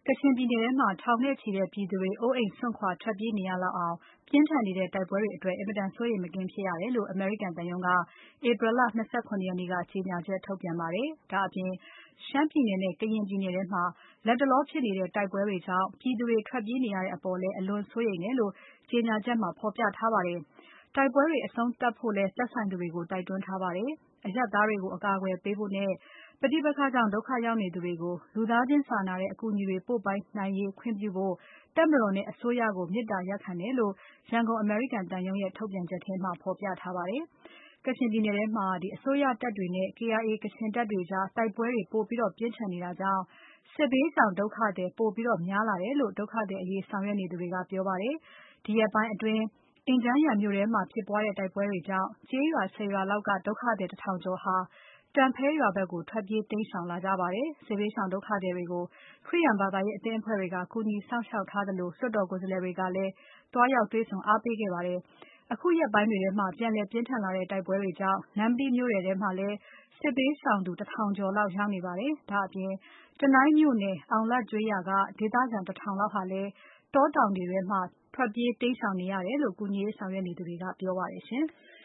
ကချင်ပြည်နယ်ထဲမှာ ထောင်နဲ့ချီတဲ့ပြည်သူတွေ အိုးအိမ်စွန့်ခွာ ထွက်ပြေးနေရလောက်အောင် ပြင်းထန်နေတဲ့ တိုက်ပွဲတွေအတွက် အင်မတန် စိုးရိမ်မကင်းဖြစ်ရတယ်လို့ အမေရိကန်သံရုံးက April လ ၂၇ ရက်နေ့က ကြေညာချက်ထုတ်ပြန်ပါတယ်။ ဒါ့အပြင် ရှမ်းပြည်နယ်နဲ့ ကရင်ပြည်နယ်ထဲမှာ လတ်တလောဖြစ်နေတဲ့ တိုက်ပွဲတွေကြောင့် ပြည်သူတွေ ထွက်ပြေးနေရတဲ့အပေါ်လည်း အလွန်စိုးရိမ်တယ်လို့ ကြေညာချက်မှာ ဖော်ပြထားပါတယ်။ တိုက်ပွဲတွေ အဆုံးသတ်ဖို့လည်း သက်ဆိုင်သူတွေကို တိုက်တွန်းထားပါတယ်။ အရပ်သားတွေကို အကာအကွယ်ပေးဖို့နဲ့ ပဋိပက္ခကြောင့် ဒုက္ခရောက်နေသူတွေကို လူသားချင်းစာနာတဲ့ အကူအညီတွေ ပို့ပေးနိုင်ရေးခွင့်ပြုဖို့ တပ်မတော်နဲ့ အစိုးရကို မေတ္တာရပ်ခံတယ်လို့ ရန်ကုန်အမေရိကန်သံရုံးရဲ့ ထုတ်ပြန်ချက်ထဲမှာ ဖော်ပြထားပါတယ်။ ကချင်ပြည်နယ်ထဲမှာ အစိုးရတပ်တွေနဲ့ KIA ကချင်တပ်တွေကြား တိုက်ပွဲတွေ ပိုပြီးပြင်းထန်နေတာကြောင့် စစ်ဘေးရှောင်ဒုက္ခသည် ပိုများလာတယ်လို့ ဒုက္ခသည်အရေးဆောင်ရွက်နေသူတွေက ပြောပါတယ်။ ဒီရက်ပိုင်းအတွင်း အင်ဂျန်းယန်မြို့ထဲမှာဖြစ်ပွားတဲ့ တိုက်ပွဲတွေကြောင့် ကျေးရွာ ၁၀ ရွာလောက်က ဒုက္ခသည် ၁ ထောင်ကျော်ဟာ တန်ဖဲရွာဘက်ကို ထွက်ပြေးတိမ်းရှောင်လာကြပါတယ်။ စစ်ဘေးရှောင်ဒုက္ခသည်တွေကို ခရိယာန်ဘာသာရေးအသင်းအဖွဲ့တွေက ကူညီစောင့်ရှောက်ထားသလို လွှတ်တော်ကိုယ်စားလှယ်တွေကလည်း သွားရောက်တွေ့ဆုံအားပေးခဲ့ပါတယ်။ အခုရက်ပိုင်းတွေထဲမှာ ပြန်လည်ပြင်းထန်လာတဲ့ တိုက်ပွဲတွေကြောင့် နမ္မတီးမြို့နယ်ထဲမှာလည်း စစ်ဘေးရှောင်သူ ၁ ထောင်ကျော်လောက်ရောက်နေပါတယ်။ ဒါ့အပြင် တနိုင်းမြို့နယ် အောင်လတ်ကျေးရွာက ဒေသခံ ၁ ထောင်လောက်ဟာလည်း တောတောင်တွေထဲမှာ ထွက်ပြေးတိမ်းရှောင်နေရတယ်လို့ ကူညီရေးဆောင်ရွက်နေသူတွေက ပြောပါတယ်ရှင်။